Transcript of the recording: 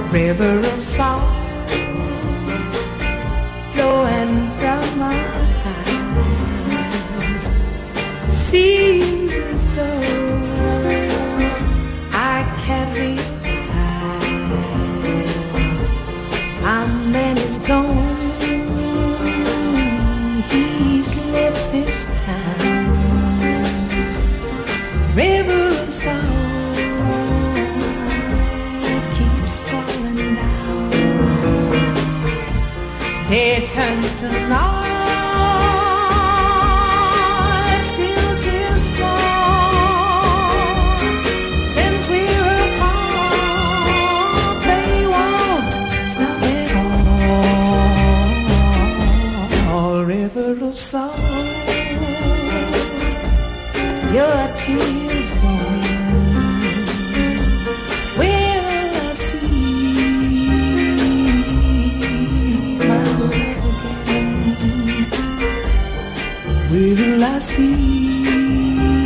river of salt flowing from my eyes. Seems as though I can't realize our man is gone. He's left this town. River of salt keeps falling down. Day turns to night, still tears fall. Since we're apart, they won't stop at all. River of salt, your tears rolling. Will I see my love again? Will I see